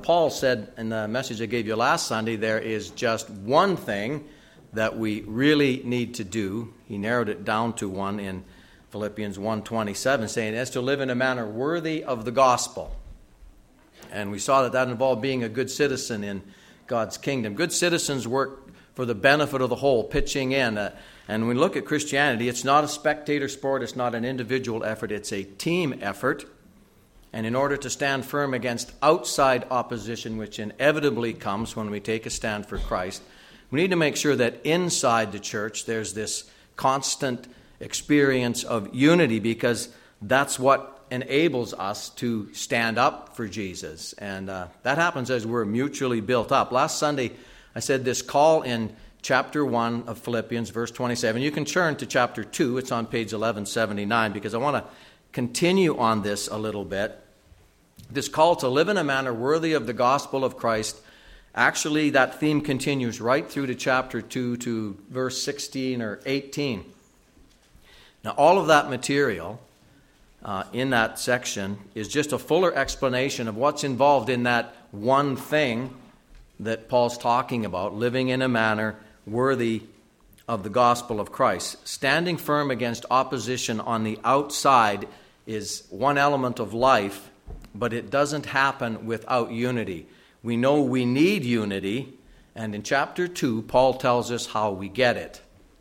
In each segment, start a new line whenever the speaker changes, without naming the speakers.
what Paul said in the message I gave you last Sunday, there is just one thing that we really need to do. He narrowed it down to one in Philippians 1:27, saying, "As to live in a manner worthy of the gospel." And we saw that involved being a good citizen in God's kingdom. Good citizens work for the benefit of the whole, pitching in. And when we look at Christianity, it's not a spectator sport, it's not an individual effort, it's a team effort. And in order to stand firm against outside opposition, which inevitably comes when we take a stand for Christ, we need to make sure that inside the church there's this constant experience of unity, because that's what enables us to stand up for Jesus. And that happens as we're mutually built up. Last Sunday, I said this call in chapter 1 of Philippians, verse 27. You can turn to chapter 2. It's on page 1179, because I want to continue on this a little bit. This call to live in a manner worthy of the gospel of Christ, actually that theme continues right through to chapter 2 to verse 16 or 18. Now, all of that material in that section is just a fuller explanation of what's involved in that one thing that Paul's talking about, living in a manner worthy of the gospel of Christ. Standing firm against opposition on the outside is one element of life, but it doesn't happen without unity. We know we need unity, and in chapter 2, Paul tells us how we get it.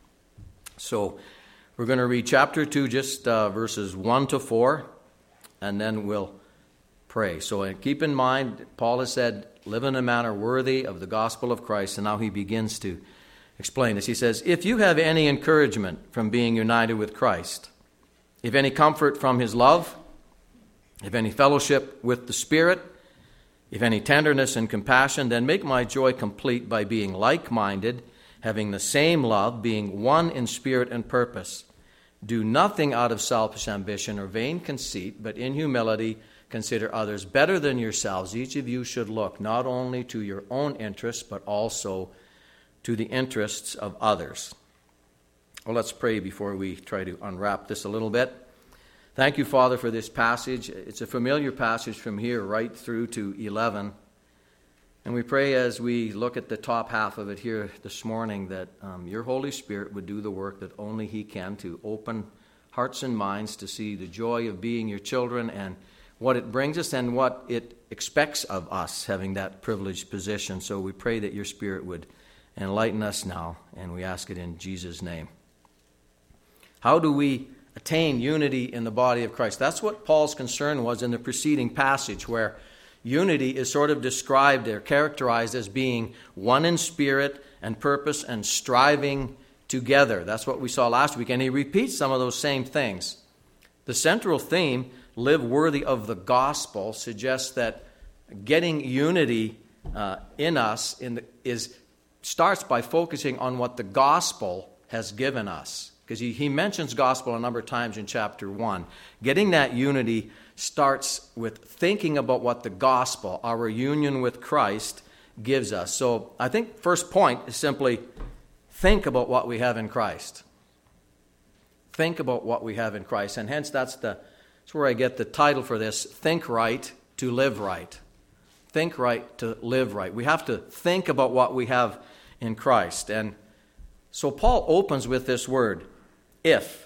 So we're going to read chapter 2, just verses 1 to 4, and then we'll pray. So keep in mind, Paul has said, live in a manner worthy of the gospel of Christ, and now he begins to explain this. He says, "If you have any encouragement from being united with Christ, if any comfort from his love, if any fellowship with the Spirit, if any tenderness and compassion, then make my joy complete by being like-minded, having the same love, being one in spirit and purpose. Do nothing out of selfish ambition or vain conceit, but in humility consider others better than yourselves. Each of you should look not only to your own interests, but also to the interests of others." Well, let's pray before we try to unwrap this a little bit. Thank you, Father, for this passage. It's a familiar passage from here right through to 11. And we pray as we look at the top half of it here this morning that your Holy Spirit would do the work that only he can to open hearts and minds to see the joy of being your children and what it brings us and what it expects of us, having that privileged position. So we pray that your Spirit would enlighten us now, and we ask it in Jesus' name. How do we attain unity in the body of Christ? That's what Paul's concern was in the preceding passage, where unity is sort of described or characterized as being one in spirit and purpose and striving together. That's what we saw last week, and he repeats some of those same things. The central theme, live worthy of the gospel, suggests that getting unity in us starts by focusing on what the gospel has given us. Because he mentions gospel a number of times in chapter 1. Getting that unity starts with thinking about what the gospel, our union with Christ, gives us. So I think first point is simply think about what we have in Christ. Think about what we have in Christ. And hence that's where I get the title for this, Think Right to Live Right. Think right to live right. We have to think about what we have in Christ. And so Paul opens with this word, if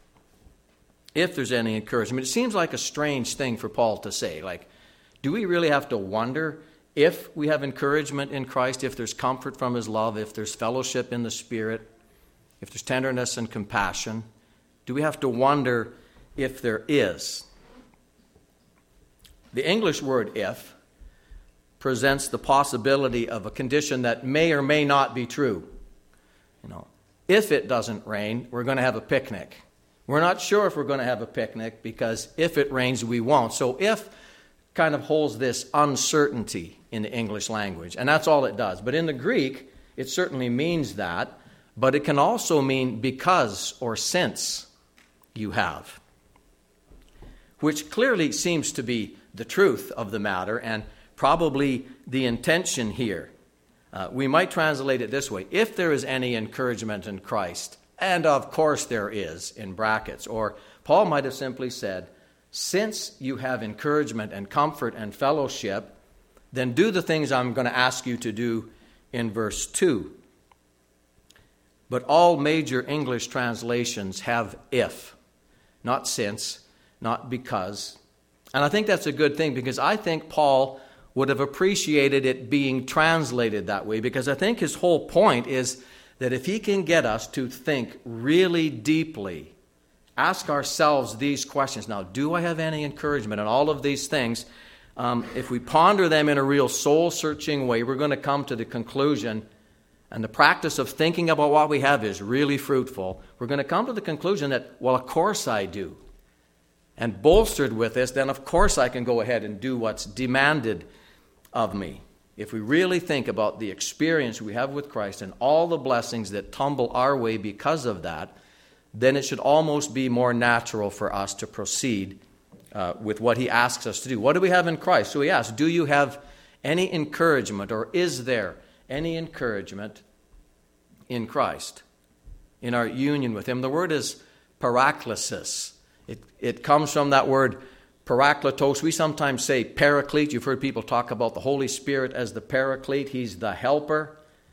there's any encouragement. It seems like a strange thing for Paul to say. Like, do we really have to wonder if we have encouragement in Christ, if there's comfort from his love, if there's fellowship in the Spirit, if there's tenderness and compassion? Do we have to wonder if there is? The English word if presents the possibility of a condition that may or may not be true. If it doesn't rain, we're going to have a picnic. We're not sure if we're going to have a picnic because if it rains, we won't. So if kind of holds this uncertainty in the English language, and that's all it does. But in the Greek, it certainly means that, but it can also mean because or since you have, which clearly seems to be the truth of the matter and probably the intention here. We might translate it this way: if there is any encouragement in Christ, and of course there is, in brackets. Or Paul might have simply said, since you have encouragement and comfort and fellowship, then do the things I'm going to ask you to do in verse 2. But all major English translations have if, not since, not because. And I think that's a good thing, because I think Paul would have appreciated it being translated that way, because I think his whole point is that if he can get us to think really deeply, ask ourselves these questions. Now, do I have any encouragement? And all of these things, if we ponder them in a real soul-searching way, we're going to come to the conclusion, and the practice of thinking about what we have is really fruitful. We're going to come to the conclusion that, well, of course I do. And bolstered with this, then of course I can go ahead and do what's demanded of me. If we really think about the experience we have with Christ and all the blessings that tumble our way because of that, then it should almost be more natural for us to proceed with what he asks us to do. What do we have in Christ? So he asks, do you have any encouragement, or is there any encouragement in Christ, in our union with him? The word is paraklesis. It comes from that word parakletos. We sometimes say paraclete. You've heard people talk about the Holy Spirit as the paraclete. He's the helper.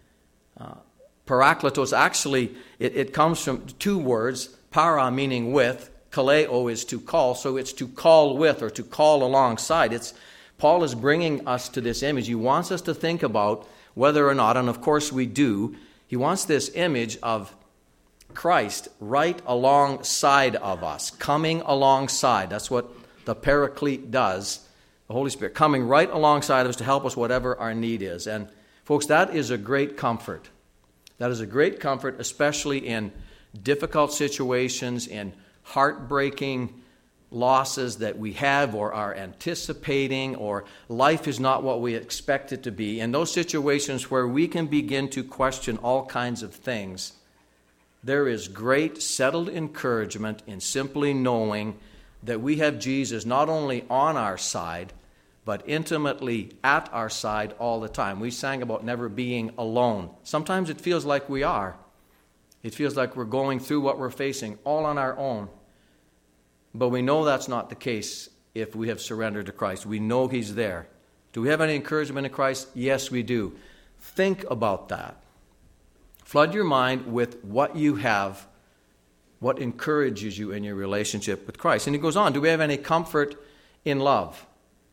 Parakletos, actually, it comes from two words. Para meaning with. Kaleo is to call. So it's to call with, or to call alongside. Paul is bringing us to this image. He wants us to think about whether or not, and of course we do, he wants this image of Christ right alongside of us, coming alongside. That's what the Paraclete does, the Holy Spirit, coming right alongside of us to help us whatever our need is. And folks, that is a great comfort. That is a great comfort, especially in difficult situations, in heartbreaking losses that we have or are anticipating, or life is not what we expect it to be. In those situations where we can begin to question all kinds of things, there is great settled encouragement in simply knowing that we have Jesus not only on our side, but intimately at our side all the time. We sang about never being alone. Sometimes it feels like we are. It feels like we're going through what we're facing all on our own. But we know that's not the case if we have surrendered to Christ. We know he's there. Do we have any encouragement in Christ? Yes, we do. Think about that. Flood your mind with what you have, what encourages you in your relationship with Christ. And he goes on, do we have any comfort in love?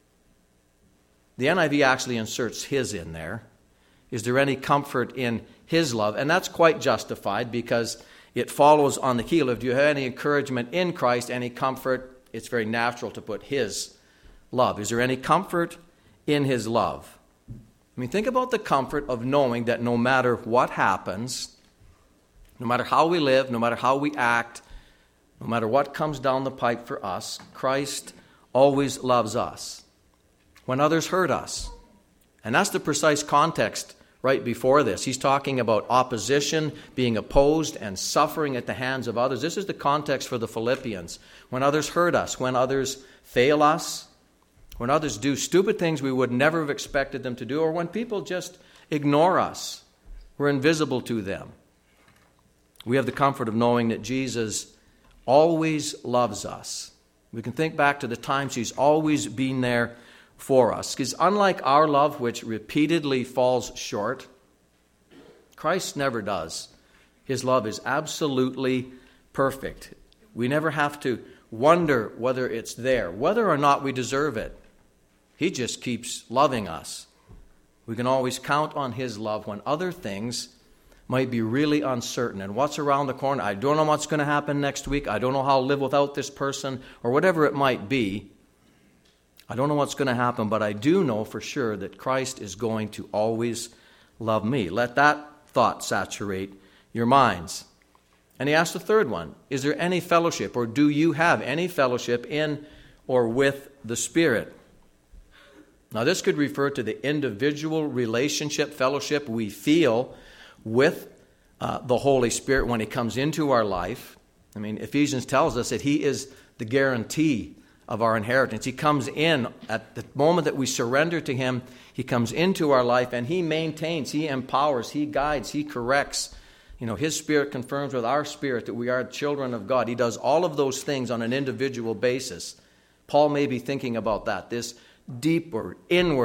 The NIV actually inserts his in there. Is there any comfort in his love? And that's quite justified, because it follows on the heel of, do you have any encouragement in Christ, any comfort? It's very natural to put his love. Is there any comfort in his love? I mean, think about the comfort of knowing that no matter what happens, no matter how we live, no matter how we act, no matter what comes down the pipe for us, Christ always loves us. When others hurt us. And that's the precise context right before this. He's talking about opposition, being opposed, and suffering at the hands of others. This is the context for the Philippians. When others hurt us, when others fail us, when others do stupid things we would never have expected them to do, or when people just ignore us, we're invisible to them. We have the comfort of knowing that Jesus always loves us. We can think back to the times he's always been there for us. Because unlike our love, which repeatedly falls short, Christ never does. His love is absolutely perfect. We never have to wonder whether it's there, whether or not we deserve it. He just keeps loving us. We can always count on his love when other things might be really uncertain. And what's around the corner? I don't know what's going to happen next week. I don't know how I'll live without this person, or whatever it might be. I don't know what's going to happen, but I do know for sure that Christ is going to always love me. Let that thought saturate your minds. And he asks the third one, is there any fellowship, or do you have any fellowship in or with the Spirit? Now, this could refer to the individual relationship, fellowship we feel with the Holy Spirit when he comes into our life. I mean, Ephesians tells us that he is the guarantee of our inheritance. He comes in at the moment that we surrender to him. He comes into our life, and he maintains, he empowers, he guides, he corrects. You know, his Spirit confirms with our spirit that we are children of God. He does all of those things on an individual basis. Paul may be thinking about that, this deeper, inward,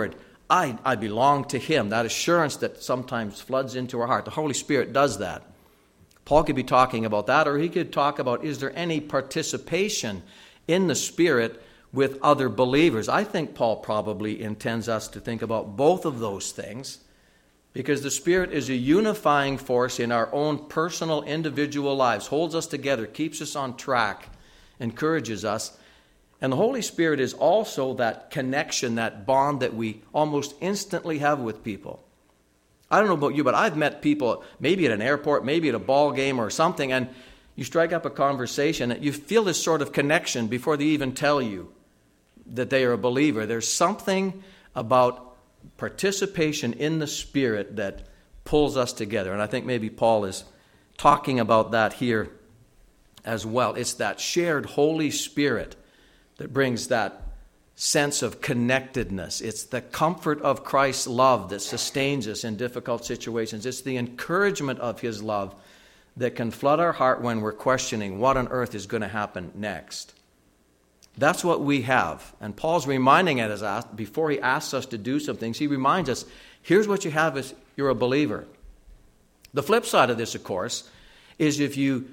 I belong to him. That assurance that sometimes floods into our heart. The Holy Spirit does that. Paul could be talking about that, or he could talk about, is there any participation in the Spirit with other believers? I think Paul probably intends us to think about both of those things, because the Spirit is a unifying force in our own personal, individual lives, holds us together, keeps us on track, encourages us. And the Holy Spirit is also that connection, that bond that we almost instantly have with people. I don't know about you, but I've met people, maybe at an airport, maybe at a ball game or something, and you strike up a conversation, and you feel this sort of connection before they even tell you that they are a believer. There's something about participation in the Spirit that pulls us together. And I think maybe Paul is talking about that here as well. It's that shared Holy Spirit that brings that sense of connectedness. It's the comfort of Christ's love that sustains us in difficult situations. It's the encouragement of his love that can flood our heart when we're questioning what on earth is going to happen next. That's what we have. And Paul's reminding us, before he asks us to do some things, he reminds us, here's what you have if you're a believer. The flip side of this, of course, is if you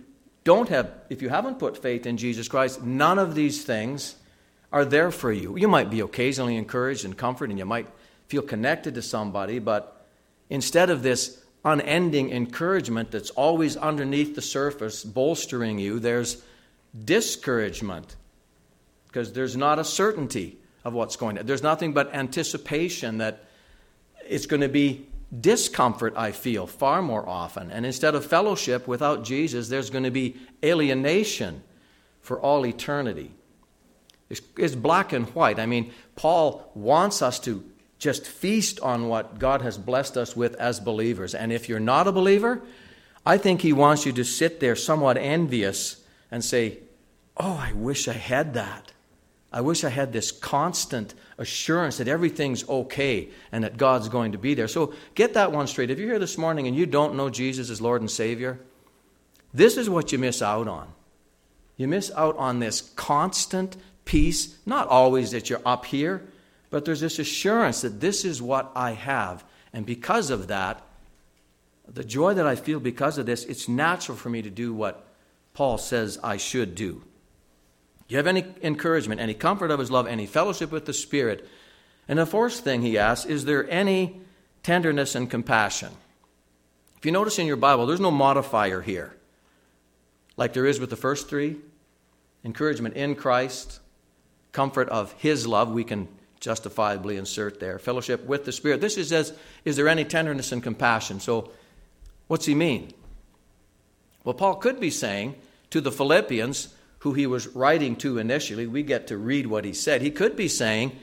haven't put faith in Jesus Christ, none of these things are there for you. You might be occasionally encouraged and comforted, and you might feel connected to somebody, but instead of this unending encouragement that's always underneath the surface, bolstering you, there's discouragement, because there's not a certainty of what's going on. There's nothing but anticipation that it's going to be discomfort, I feel, far more often. And instead of fellowship without Jesus, there's going to be alienation for all eternity. It's black and white. I mean, Paul wants us to just feast on what God has blessed us with as believers. And if you're not a believer, I think he wants you to sit there somewhat envious and say, oh, I wish I had that. I wish I had this constant assurance that everything's okay and that God's going to be there. So get that one straight. If you're here this morning and you don't know Jesus as Lord and Savior, this is what you miss out on. You miss out on this constant peace, not always that you're up here, but there's this assurance that this is what I have. And because of that, the joy that I feel because of this, it's natural for me to do what Paul says I should do. You have any encouragement, any comfort of his love, any fellowship with the Spirit? And the fourth thing he asks, is there any tenderness and compassion? If you notice in your Bible, there's no modifier here, like there is with the first three. Encouragement in Christ, comfort of his love, we can justifiably insert there. Fellowship with the Spirit. This is as, is there any tenderness and compassion? So what's he mean? Well, Paul could be saying to the Philippians, who he was writing to initially, we get to read what he said. He could be saying,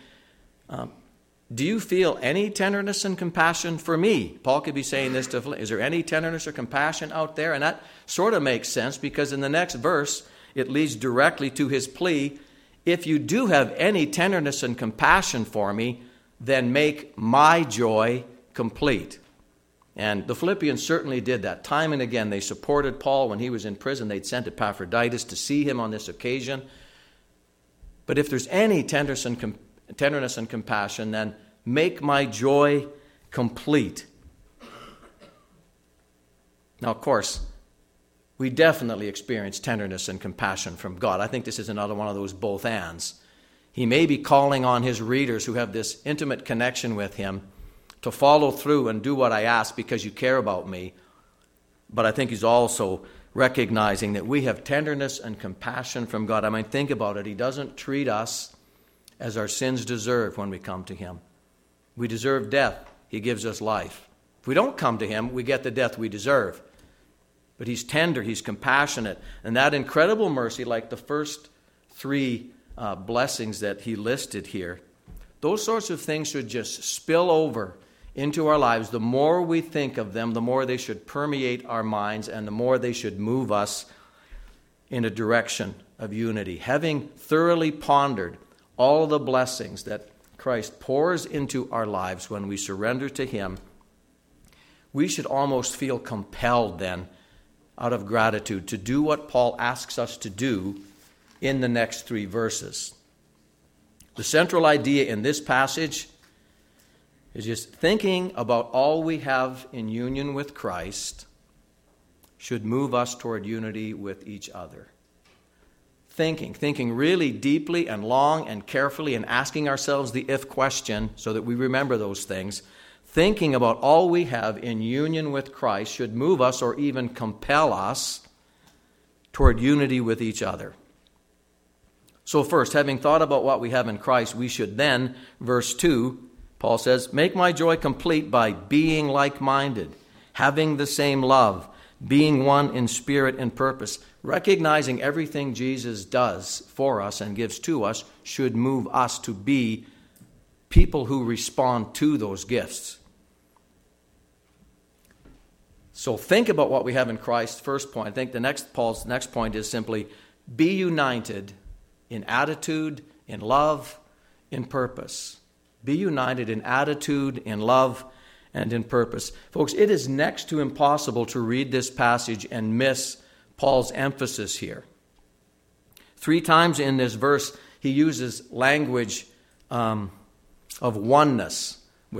do you feel any tenderness and compassion for me? Paul could be saying this to Philippians. Is there any tenderness or compassion out there? And that sort of makes sense, because in the next verse, it leads directly to his plea. If you do have any tenderness and compassion for me, then make my joy complete. And the Philippians certainly did that. Time and again, they supported Paul when he was in prison. They'd sent Epaphroditus to see him on this occasion. But if there's any tenderness and compassion, then make my joy complete. Now, of course, we definitely experience tenderness and compassion from God. I think this is another one of those both ands. He may be calling on his readers who have this intimate connection with him to follow through and do what I ask because you care about me. But I think he's also recognizing that we have tenderness and compassion from God. I mean, think about it. He doesn't treat us as our sins deserve when we come to him. We deserve death. He gives us life. If we don't come to him, we get the death we deserve. But he's tender, he's compassionate. And that incredible mercy, like the first three blessings that he listed here, those sorts of things should just spill over into our lives. The more we think of them, the more they should permeate our minds, and the more they should move us in a direction of unity. Having thoroughly pondered all the blessings that Christ pours into our lives when we surrender to him, we should almost feel compelled then, out of gratitude, to do what Paul asks us to do in the next three verses. The central idea in this passage is just thinking about all we have in union with Christ should move us toward unity with each other. Thinking really deeply and long and carefully and asking ourselves the if question so that we remember those things. Thinking about all we have in union with Christ should move us or even compel us toward unity with each other. So first, having thought about what we have in Christ, we should then, verse 2, Paul says, make my joy complete by being like-minded, having the same love, being one in spirit and purpose. Recognizing everything Jesus does for us and gives to us should move us to be people who respond to those gifts. So think about what we have in Christ, first point. I think Paul's next point is simply be united in attitude, in love, in purpose. Be united in attitude, in love, and in purpose. Folks, it is next to impossible to read this passage and miss Paul's emphasis here. 3 times in this verse, he uses language of oneness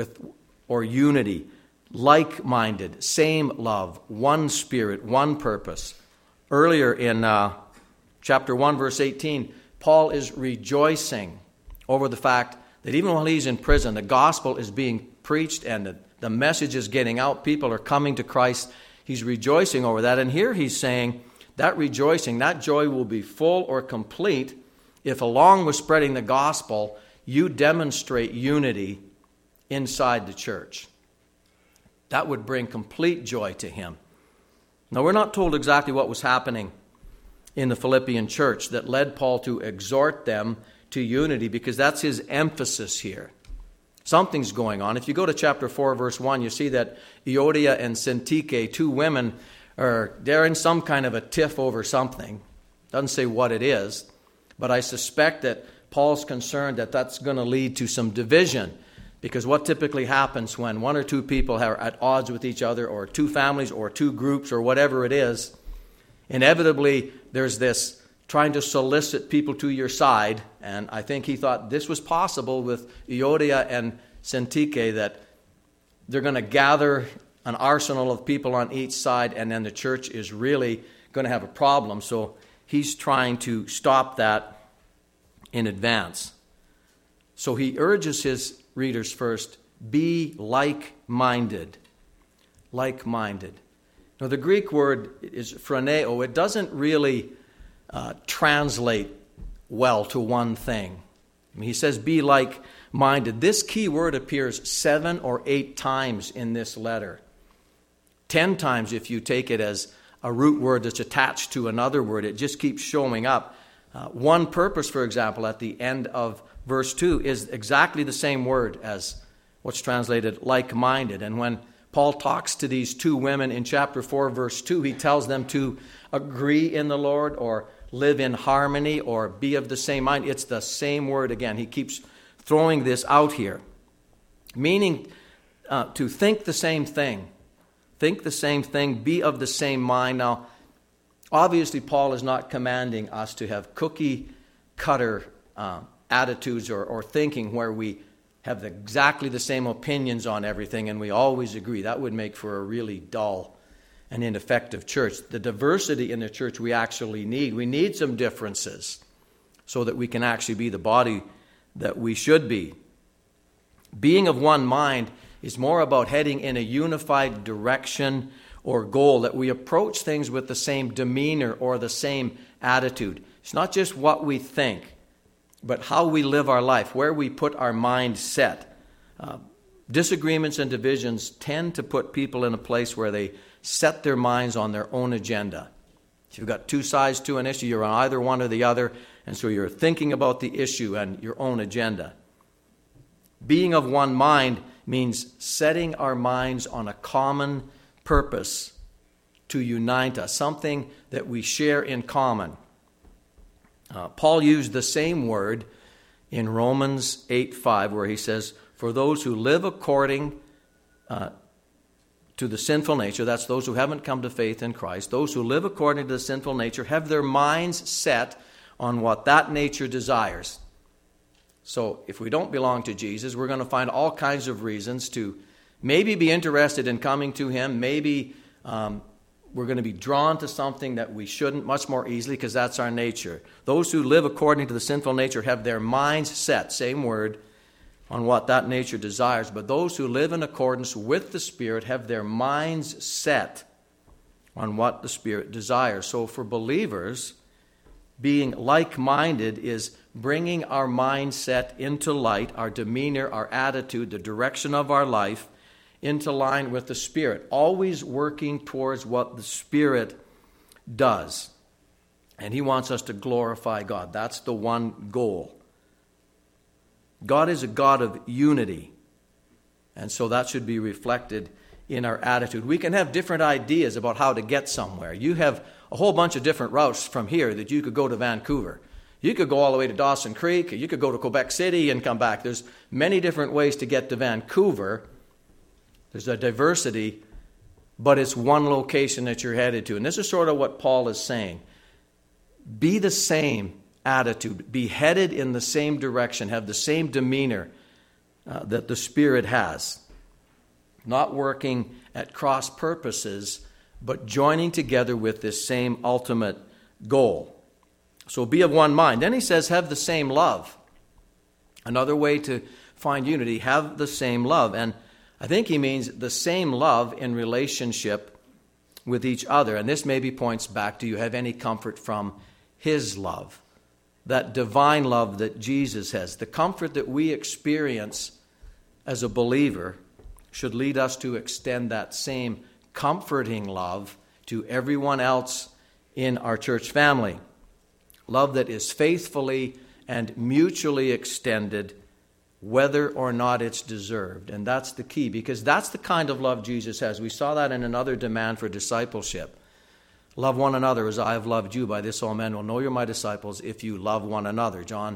or unity, like-minded, same love, one spirit, one purpose. Earlier in chapter 1, verse 18, Paul is rejoicing over the fact that even while he's in prison, the gospel is being preached and the message is getting out. People are coming to Christ. He's rejoicing over that. And here he's saying that rejoicing, that joy will be full or complete if, along with spreading the gospel, you demonstrate unity inside the church. That would bring complete joy to him. Now, we're not told exactly what was happening in the Philippian church that led Paul to exhort them to unity, because that's his emphasis here. Something's going on. If you go to chapter 4, verse 1, you see that Euodia and Syntyche, 2 women, they're in some kind of a tiff over something. Doesn't say what it is, but I suspect that Paul's concerned that that's going to lead to some division, because what typically happens when 1 or 2 people are at odds with each other, or 2 families, or 2 groups, or whatever it is, inevitably there's this trying to solicit people to your side, and I think he thought this was possible with Euodia and Syntyche, that they're going to gather an arsenal of people on each side, and then the church is really going to have a problem. So he's trying to stop that in advance. So he urges his readers first, be like-minded. Like-minded. Now the Greek word is phroneo. It doesn't really translate well to one thing. I mean, he says be like-minded. This key word appears 7 or 8 times in this letter. 10 times if you take it as a root word that's attached to another word. It just keeps showing up. One purpose, for example, at the end of verse 2 is exactly the same word as what's translated like-minded. And when Paul talks to these 2 women in chapter 4, verse 2, he tells them to agree in the Lord or live in harmony or be of the same mind. It's the same word again. He keeps throwing this out here, meaning to think the same thing. Think the same thing, be of the same mind. Now, obviously, Paul is not commanding us to have cookie-cutter attitudes or thinking where we have exactly the same opinions on everything and we always agree. That would make for a really dull and ineffective church. The diversity in the church we actually need. We need some differences so that we can actually be the body that we should be. Being of one mind is more about heading in a unified direction or goal, that we approach things with the same demeanor or the same attitude. It's not just what we think, but how we live our life, where we put our mind set. Disagreements and divisions tend to put people in a place where they set their minds on their own agenda. If you've got 2 sides to an issue, you're on either one or the other, and so you're thinking about the issue and your own agenda. Being of one mind means setting our minds on a common purpose to unite us, something that we share in common. Paul used the same word in Romans 8:5, where he says, for those who live according to the sinful nature, that's those who haven't come to faith in Christ, those who live according to the sinful nature have their minds set on what that nature desires. So if we don't belong to Jesus, we're going to find all kinds of reasons to maybe be interested in coming to him. Maybe we're going to be drawn to something that we shouldn't much more easily, because that's our nature. Those who live according to the sinful nature have their minds set, same word, on what that nature desires. But those who live in accordance with the Spirit have their minds set on what the Spirit desires. So for believers, being like-minded is bringing our mindset into light, our demeanor, our attitude, the direction of our life, into line with the Spirit, always working towards what the Spirit does. And he wants us to glorify God. That's the one goal. God is a God of unity, and so that should be reflected in our attitude. We can have different ideas about how to get somewhere. You have a whole bunch of different routes from here that you could go to Vancouver. You could go all the way to Dawson Creek, or you could go to Quebec City and come back. There's many different ways to get to Vancouver. There's a diversity, but it's one location that you're headed to. And this is sort of what Paul is saying. Be the same attitude. Be headed in the same direction. Have the same demeanor that the Spirit has. Not working at cross purposes, but joining together with this same ultimate goal. So be of one mind. Then he says, have the same love. Another way to find unity, have the same love. And I think he means the same love in relationship with each other. And this maybe points back to, you have any comfort from his love, that divine love that Jesus has. The comfort that we experience as a believer should lead us to extend that same comforting love to everyone else in our church family. Love that is faithfully and mutually extended, whether or not it's deserved. And that's the key, because that's the kind of love Jesus has. We saw that in another demand for discipleship. Love one another as I have loved you. By this all men will know you're my disciples, if you love one another. John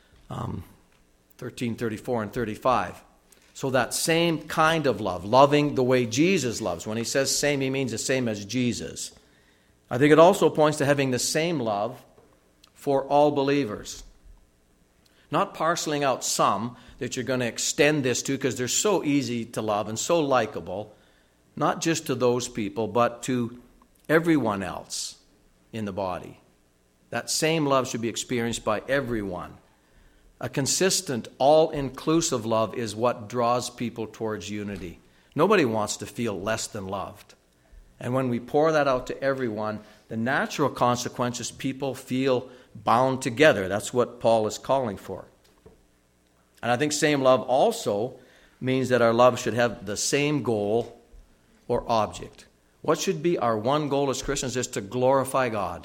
13, 34 and 35. So that same kind of love, loving the way Jesus loves. When he says same, he means the same as Jesus. I think it also points to having the same love for all believers. Not parceling out some that you're going to extend this to because they're so easy to love and so likable, not just to those people, but to everyone else in the body. That same love should be experienced by everyone. A consistent, all-inclusive love is what draws people towards unity. Nobody wants to feel less than loved. And when we pour that out to everyone, the natural consequence is people feel bound together. That's what Paul is calling for. And I think same love also means that our love should have the same goal or object. What should be our one goal as Christians is to glorify God.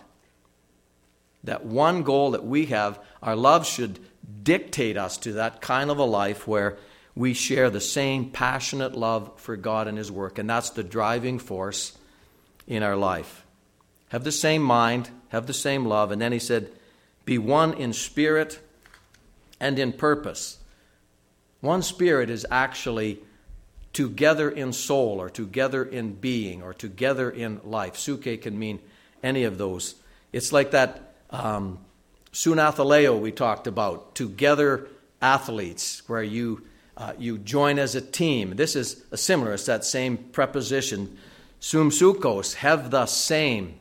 That one goal that we have, our love should dictate us to that kind of a life where we share the same passionate love for God and his work. And that's the driving force in our life. Have the same mind, have the same love. And then he said, be one in spirit and in purpose. One spirit is actually together in soul, or together in being, or together in life. Suke can mean any of those. It's like that sunathaleo we talked about, together athletes, where you join as a team. This is a similar, it's that same preposition. Sumsukos, have the same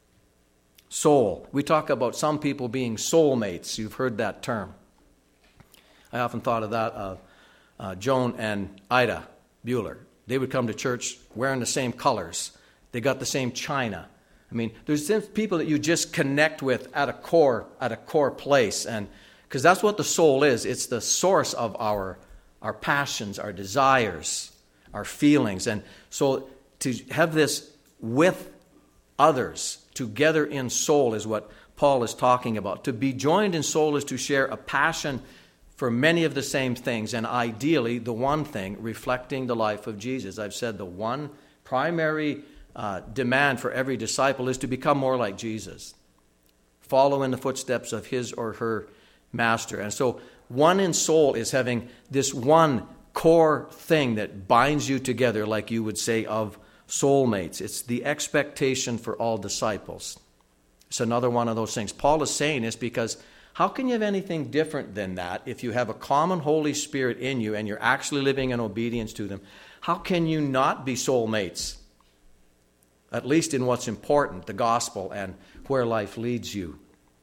soul. We talk about some people being soulmates. You've heard that term. I often thought of that of Joan and Ida Bueller. They would come to church wearing the same colors. They got the same china. I mean, there's people that you just connect with at a core place, and because that's what the soul is. It's the source of our passions, our desires, our feelings. And so to have this with others, together in soul, is what Paul is talking about. To be joined in soul is to share a passion for many of the same things, and ideally the one thing reflecting the life of Jesus. I've said the one primary demand for every disciple is to become more like Jesus. Follow in the footsteps of his or her master. And so one in soul is having this one core thing that binds you together, like you would say of soulmates. It's the expectation for all disciples. It's another one of those things. Paul is saying this because How can you have anything different than that if you have a common Holy Spirit in you and you're actually living in obedience to them? How can you not be soulmates? At least in what's important, the gospel and where life leads you.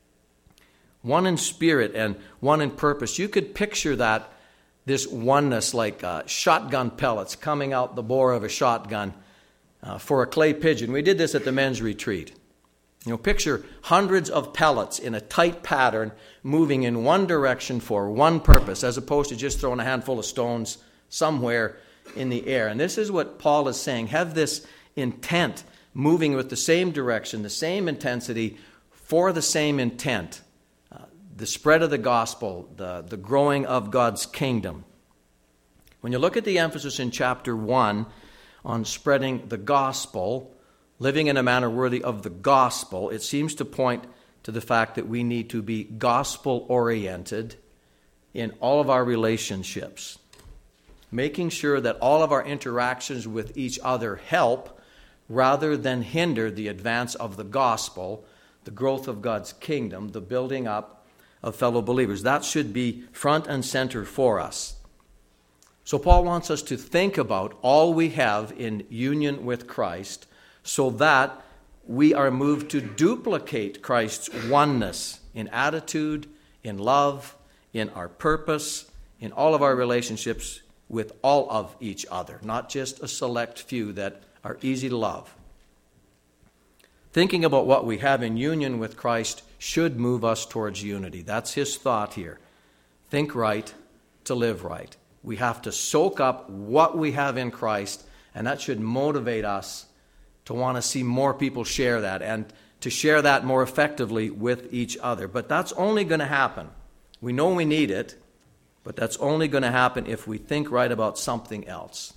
One in spirit and one in purpose. You could picture that, this oneness, like shotgun pellets coming out the bore of a shotgun for a clay pigeon. We did this at the men's retreat. Picture hundreds of pellets in a tight pattern moving in one direction for one purpose, as opposed to just throwing a handful of stones somewhere in the air. And this is what Paul is saying. Have this intent moving with the same direction, the same intensity, for the same intent. The spread of the gospel, the growing of God's kingdom. When you look at the emphasis in chapter 1 on spreading the gospel, living in a manner worthy of the gospel, it seems to point to the fact that we need to be gospel-oriented in all of our relationships, making sure that all of our interactions with each other help rather than hinder the advance of the gospel, the growth of God's kingdom, the building up of fellow believers. That should be front and center for us. So Paul wants us to think about all we have in union with Christ so that we are moved to duplicate Christ's oneness in attitude, in love, in our purpose, in all of our relationships with all of each other, not just a select few that are easy to love. Thinking about what we have in union with Christ should move us towards unity. That's his thought here. Think right to live right. We have to soak up what we have in Christ, and that should motivate us to want to see more people share that and to share that more effectively with each other. But that's only going to happen. We know we need it, but that's only going to happen if we think right about something else.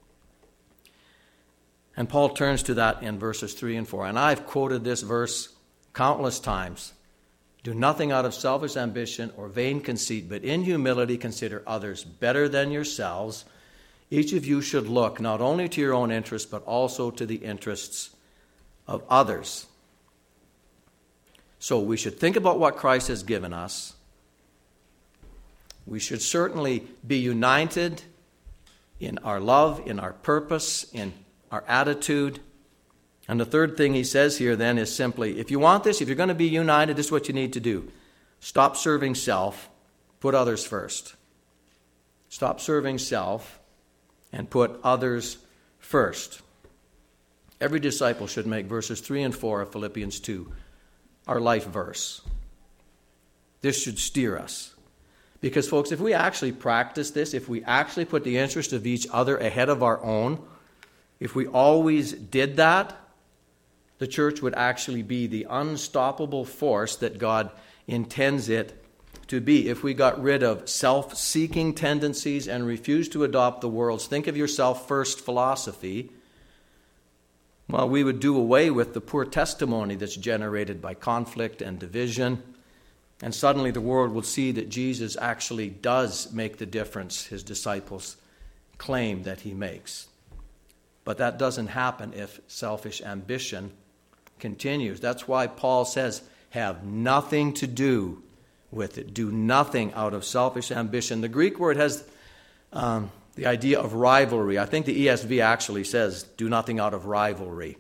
And Paul turns to that in verses 3 and 4. And I've quoted this verse countless times. Do nothing out of selfish ambition or vain conceit, but in humility consider others better than yourselves. Each of you should look not only to your own interests, but also to the interests of others. So we should think about what Christ has given us. We should certainly be united in our love, in our purpose, in our attitude. And the third thing he says here then is simply, if you want this, if you're going to be united, this is what you need to do. Stop serving self, put others first. Stop serving self and put others first. Every disciple should make verses 3 and 4 of Philippians 2 our life verse. This should steer us. Because, folks, if we actually practice this, if we actually put the interest of each other ahead of our own, if we always did that, the church would actually be the unstoppable force that God intends it to be. If we got rid of self-seeking tendencies and refused to adopt the world's think of yourself first philosophy, well, we would do away with the poor testimony that's generated by conflict and division. And suddenly the world will see that Jesus actually does make the difference his disciples claim that he makes. But that doesn't happen if selfish ambition continues. That's why Paul says, have nothing to do with it. Do nothing out of selfish ambition. The Greek word has the idea of rivalry. I think the ESV actually says, do nothing out of rivalry.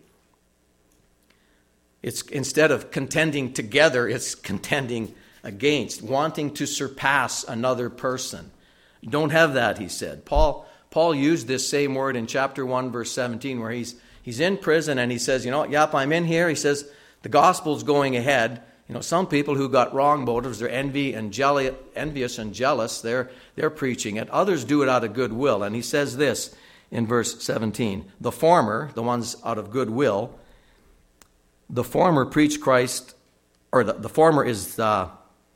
It's instead of contending together, it's contending against, wanting to surpass another person. You don't have that, he said. Paul used this same word in chapter 1, verse 17, where he's in prison and he says, yep, I'm in here. He says, the gospel's going ahead. Some people who got wrong motives, they're envious and jealous, they're preaching it. Others do it out of goodwill. And he says this in verse 17, the former, the ones out of goodwill, the former preach Christ, or the former is the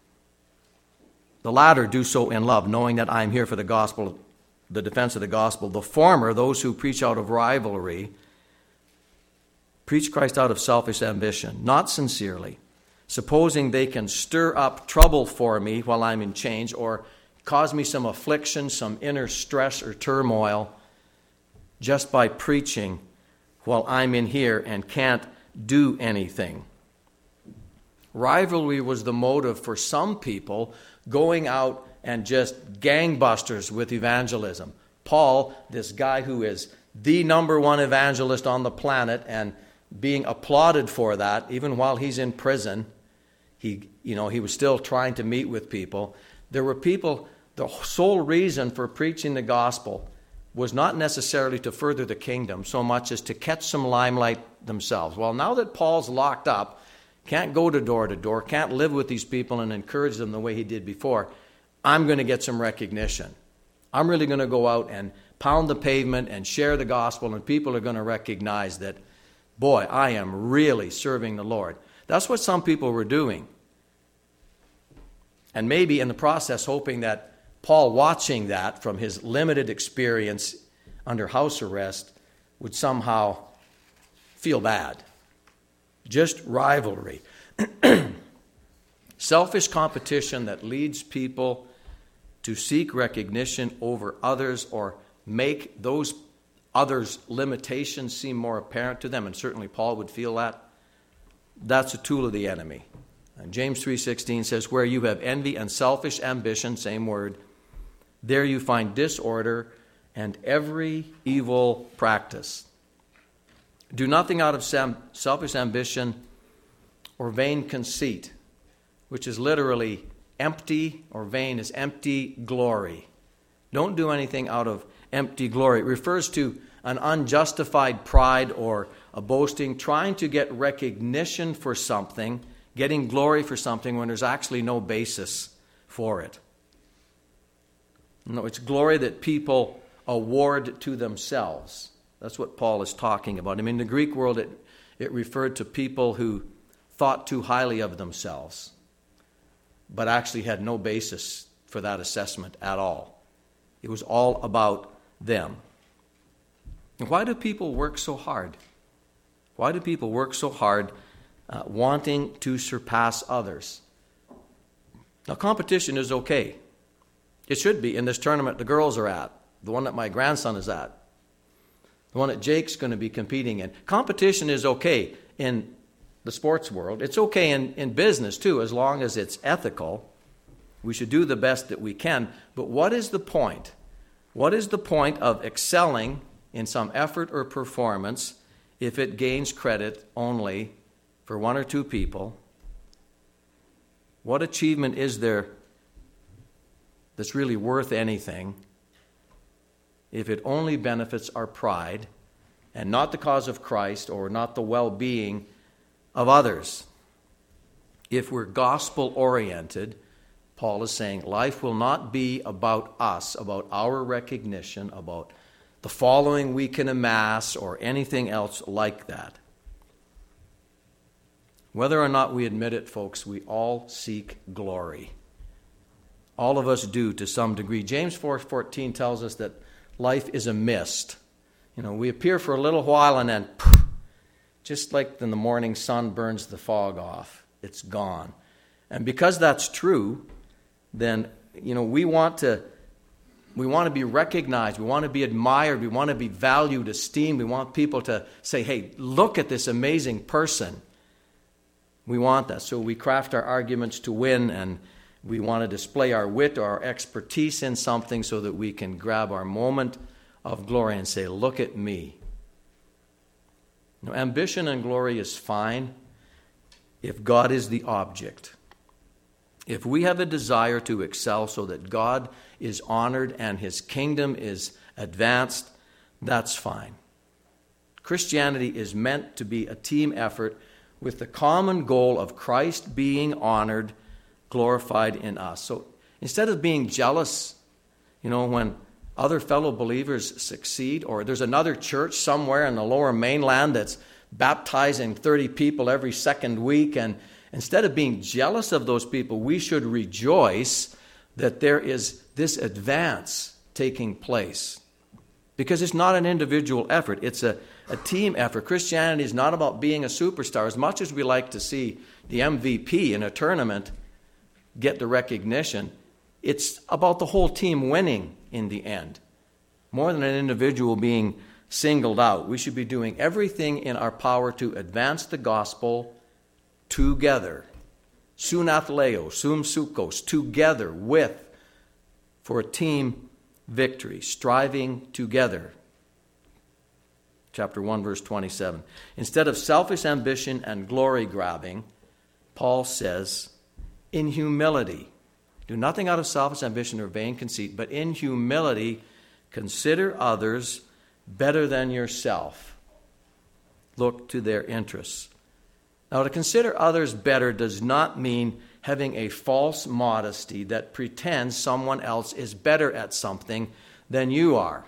latter do so in love, knowing that I am here for the gospel, the defense of the gospel. The former, those who preach out of rivalry, preach Christ out of selfish ambition, not sincerely, supposing they can stir up trouble for me while I'm in chains, or cause me some affliction, some inner stress or turmoil, just by preaching while I'm in here and can't do anything. Rivalry was the motive for some people going out and just gangbusters with evangelism. Paul, this guy who is the number one evangelist on the planet and being applauded for that, even while he's in prison, he was still trying to meet with people. There were people, the sole reason for preaching the gospel was not necessarily to further the kingdom so much as to catch some limelight themselves. Well, now that Paul's locked up, can't go to door, can't live with these people and encourage them the way he did before, I'm going to get some recognition. I'm really going to go out and pound the pavement and share the gospel, and people are going to recognize that, boy, I am really serving the Lord. That's what some people were doing. And maybe in the process hoping that Paul, watching that from his limited experience under house arrest, would somehow feel bad. Just rivalry. Selfish competition that leads people to seek recognition over others or make those others' limitations seem more apparent to them, and certainly Paul would feel that. That's a tool of the enemy. And James 3:16 says, where you have envy and selfish ambition, same word, there you find disorder and every evil practice. Do nothing out of selfish ambition or vain conceit, which is literally empty, or vain is empty glory. Don't do anything out of empty glory. It refers to an unjustified pride or a boasting, trying to get recognition for something, getting glory for something when there's actually no basis for it. No, it's glory that people award to themselves. That's what Paul is talking about. I mean, in the Greek world, it referred to people who thought too highly of themselves, but actually had no basis for that assessment at all. It was all about them. And why do people work so hard? Why do people work so hard wanting to surpass others? Now, competition is okay. It should be in this tournament the girls are at, the one that my grandson is at, the one that Jake's going to be competing in. Competition is okay in the sports world. It's okay in business too, as long as it's ethical. We should do the best that we can. But what is the point? What is the point of excelling in some effort or performance if it gains credit only for one or two people? What achievement is there that's really worth anything if it only benefits our pride and not the cause of Christ or not the well-being of others? If we're gospel-oriented, Paul is saying life will not be about us, about our recognition, about the following we can amass or anything else like that. Whether or not we admit it, folks, we all seek glory. All of us do to some degree. James 4:14 tells us that life is a mist. We appear for a little while and then, just like when the morning sun burns the fog off, it's gone. And because that's true, then, we want to be recognized. We want to be admired. We want to be valued, esteemed. We want people to say, hey, look at this amazing person. We want that. So we craft our arguments to win, and we want to display our wit or our expertise in something so that we can grab our moment of glory and say, look at me. Ambition and glory is fine if God is the object. If we have a desire to excel so that God is honored and his kingdom is advanced, that's fine. Christianity is meant to be a team effort with the common goal of Christ being honored, glorified in us. So instead of being jealous, when other fellow believers succeed, or there's another church somewhere in the lower mainland that's baptizing 30 people every second week, and instead of being jealous of those people, we should rejoice that there is this advance taking place. Because it's not an individual effort, it's a team effort. Christianity is not about being a superstar. As much as we like to see the MVP in a tournament get the recognition, it's about the whole team winning in the end. More than an individual being singled out. We should be doing everything in our power to advance the gospel together. sunathleo, sumsukos, together with, for a team victory, striving together. Chapter 1, verse 27. Instead of selfish ambition and glory grabbing, Paul says, in humility, do nothing out of selfish ambition or vain conceit, but in humility consider others better than yourself. Look to their interests. Now, to consider others better does not mean having a false modesty that pretends someone else is better at something than you are.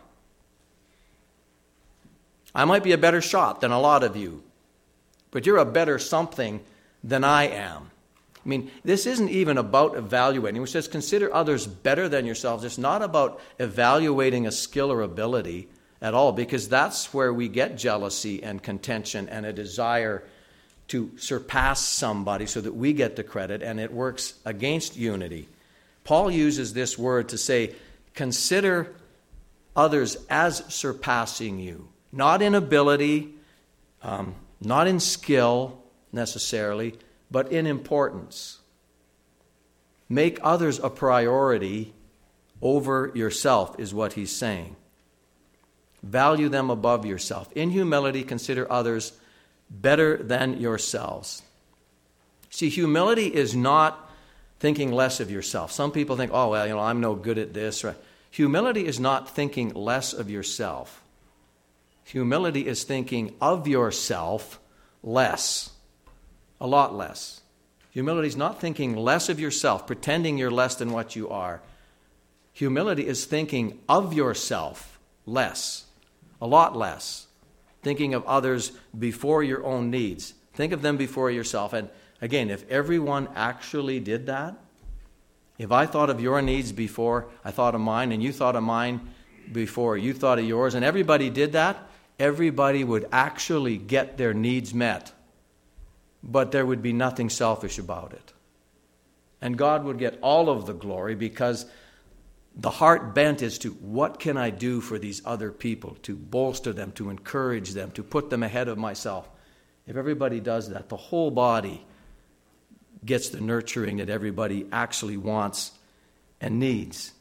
I might be a better shot than a lot of you, but you're a better something than I am. I mean, this isn't even about evaluating. It says consider others better than yourselves. It's not about evaluating a skill or ability at all, because that's where we get jealousy and contention and a desire to surpass somebody so that we get the credit, and it works against unity. Paul uses this word to say, consider others as surpassing you, not in ability, not in skill necessarily, but in importance. Make others a priority over yourself is what he's saying. Value them above yourself. In humility, consider others better than yourselves. See, humility is not thinking less of yourself. Some people think, oh, well, I'm no good at this. Humility is not thinking less of yourself. Humility is thinking of yourself less, a lot less. Humility is not thinking less of yourself, pretending you're less than what you are. Humility is thinking of yourself less, a lot less. Thinking of others before your own needs. Think of them before yourself. And again, if everyone actually did that, if I thought of your needs before I thought of mine, and you thought of mine before you thought of yours, and everybody did that, everybody would actually get their needs met. But there would be nothing selfish about it. And God would get all of the glory, because the heart bent is to, what can I do for these other people, to bolster them, to encourage them, to put them ahead of myself. If everybody does that, the whole body gets the nurturing that everybody actually wants and needs.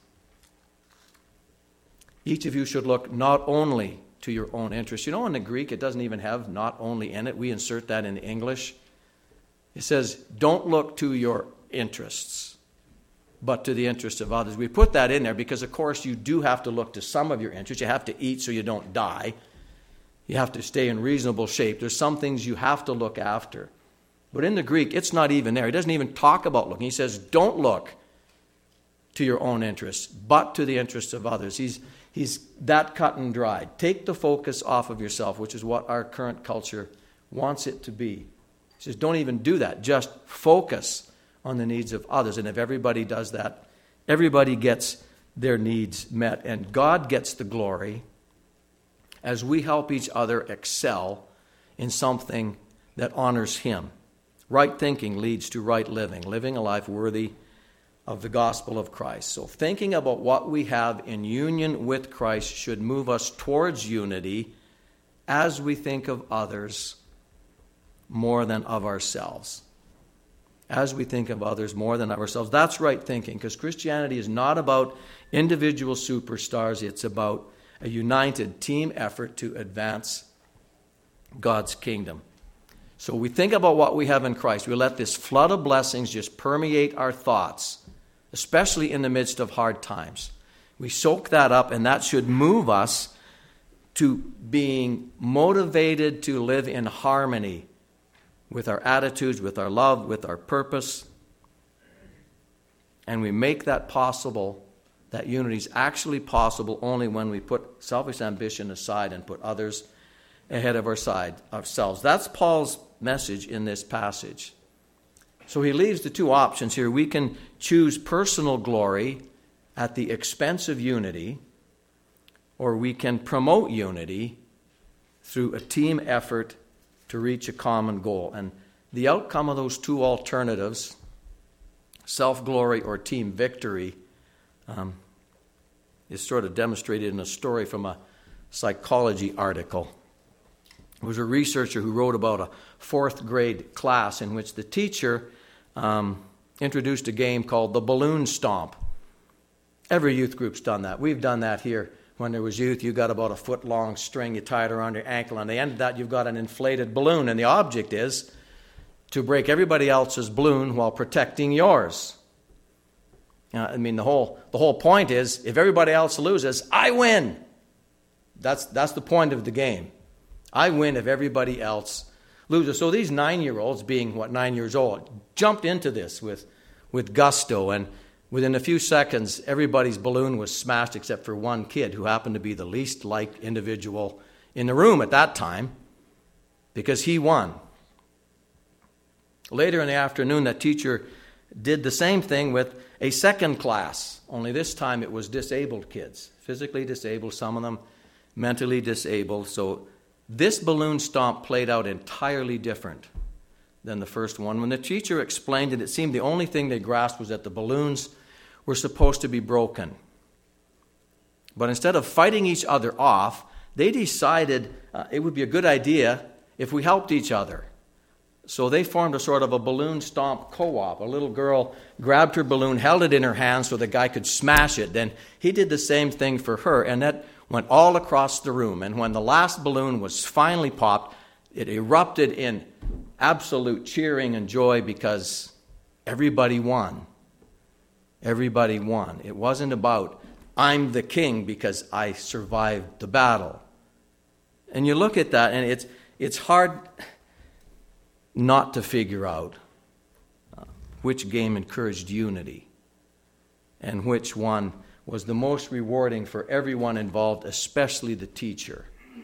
Each of you should look not only to your own interests. You know, in the Greek, it doesn't even have not only in it. We insert that in English. It says, don't look to your interests, but to the interests of others. We put that in there because, of course, you do have to look to some of your interests. You have to eat so you don't die. You have to stay in reasonable shape. There's some things you have to look after. But in the Greek, it's not even there. He doesn't even talk about looking. He says, don't look to your own interests, but to the interests of others. He's that cut and dried. Take the focus off of yourself, which is what our current culture wants it to be. He says, don't even do that. Just focus on the needs of others. And if everybody does that, everybody gets their needs met. And God gets the glory as we help each other excel in something that honors Him. Right thinking leads to right living, living a life worthy of the gospel of Christ. So thinking about what we have in union with Christ should move us towards unity as we think of others more than of ourselves. As we think of others more than of ourselves. That's right thinking, because Christianity is not about individual superstars. It's about a united team effort to advance God's kingdom. So we think about what we have in Christ. We let this flood of blessings just permeate our thoughts, especially in the midst of hard times. We soak that up, and that should move us to being motivated to live in harmony with our attitudes, with our love, with our purpose. And we make that possible. That unity is actually possible only when we put selfish ambition aside and put others ahead of ourselves. That's Paul's message in this passage. So he leaves the two options here. We can choose personal glory at the expense of unity, or we can promote unity through a team effort to reach a common goal. And the outcome of those two alternatives, self-glory or team victory, is sort of demonstrated in a story from a psychology article. There was a researcher who wrote about a fourth grade class in which the teacher introduced a game called the balloon stomp. Every youth group's done that. We've done that here. When there was youth, you got about a foot-long string, you tie it around your ankle, and at the end of that, you've got an inflated balloon, and the object is to break everybody else's balloon while protecting yours. The whole point is, if everybody else loses, I win. That's the point of the game. I win if everybody else loses. So these 9-year-olds, being 9 years old, jumped into this with gusto, and within a few seconds, everybody's balloon was smashed except for one kid who happened to be the least liked individual in the room at that time, because he won. Later in the afternoon, that teacher did the same thing with a second class, only this time it was disabled kids, physically disabled, some of them mentally disabled. So this balloon stomp played out entirely different than the first one. When the teacher explained it, it seemed the only thing they grasped was that the balloons were supposed to be broken. But instead of fighting each other off, they decided it would be a good idea if we helped each other. So they formed a sort of a balloon stomp co-op. A little girl grabbed her balloon, held it in her hand so the guy could smash it. Then he did the same thing for her, and that went all across the room. And when the last balloon was finally popped, it erupted in absolute cheering and joy because everybody won. Everybody won. It wasn't about, I'm the king because I survived the battle. And you look at that, and it's hard not to figure out which game encouraged unity and which one was the most rewarding for everyone involved, especially the teacher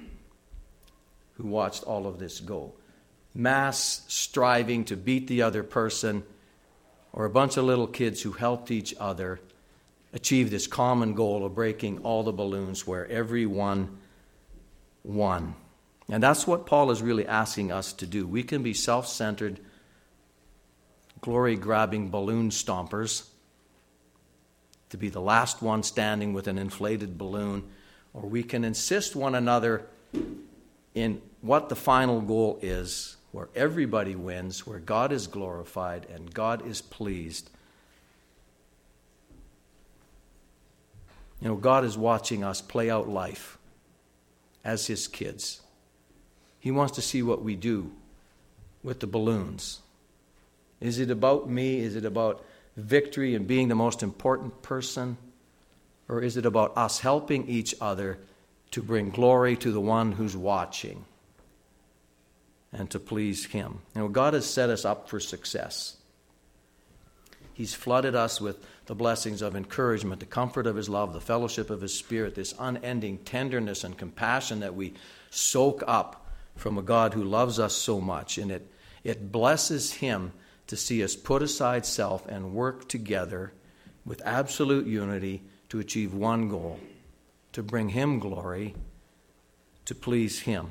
who watched all of this go. Mass striving to beat the other person, or a bunch of little kids who helped each other achieve this common goal of breaking all the balloons where everyone won. And that's what Paul is really asking us to do. We can be self-centered, glory-grabbing balloon stompers, to be the last one standing with an inflated balloon, or we can insist one another in what the final goal is, where everybody wins, where God is glorified and God is pleased. God is watching us play out life as His kids. He wants to see what we do with the balloons. Is it about me? Is it about victory and being the most important person? Or is it about us helping each other to bring glory to the one who's watching and to please Him? God has set us up for success. He's flooded us with the blessings of encouragement, the comfort of His love, the fellowship of His Spirit, this unending tenderness and compassion that we soak up from a God who loves us so much. And it blesses Him to see us put aside self and work together with absolute unity to achieve one goal, to bring Him glory, to please Him.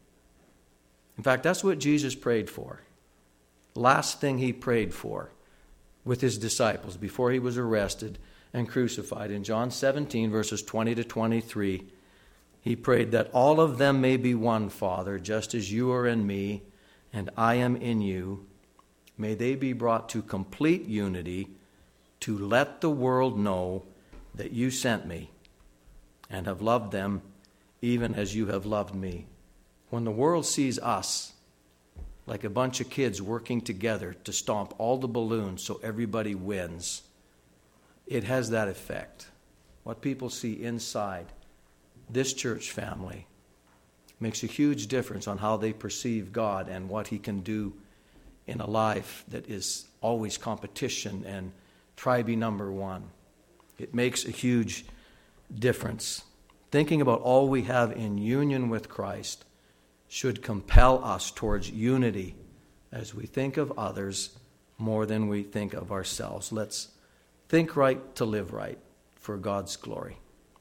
In fact, that's what Jesus prayed for. Last thing He prayed for with His disciples before He was arrested and crucified. In John 17, verses 20 to 23, He prayed that all of them may be one, Father, just as You are in me and I am in You. May they be brought to complete unity to let the world know that You sent Me and have loved them even as You have loved Me. When the world sees us like a bunch of kids working together to stomp all the balloons so everybody wins, it has that effect. What people see inside this church family makes a huge difference on how they perceive God and what He can do in a life that is always competition and try be number one. It makes a huge difference. Thinking about all we have in union with Christ should compel us towards unity as we think of others more than we think of ourselves. Let's think right to live right for God's glory.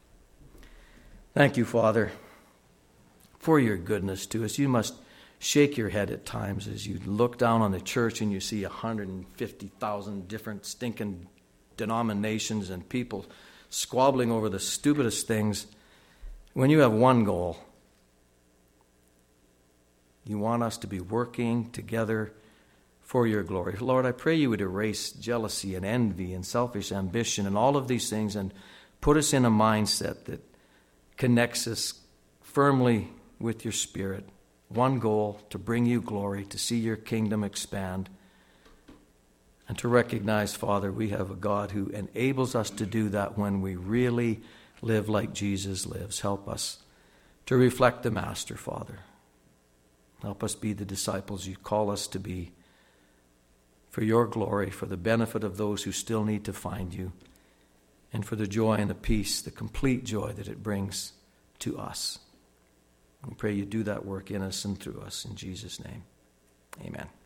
Thank You, Father, for Your goodness to us. You must shake your head at times as you look down on the church and you see 150,000 different stinking denominations and people squabbling over the stupidest things, when You have one goal. You want us to be working together for your glory. Lord, I pray you would erase jealousy and envy and selfish ambition and all of these things and put us in a mindset that connects us firmly with your Spirit. One goal, to bring you glory, to see your kingdom expand, and to recognize, Father, we have a God who enables us to do that when we really live like Jesus lives. Help us to reflect the Master, Father. Help us be the disciples you call us to be, for your glory, for the benefit of those who still need to find you, and for the joy and the peace, the complete joy that it brings to us. We pray you do that work in us and through us. In Jesus' name, amen.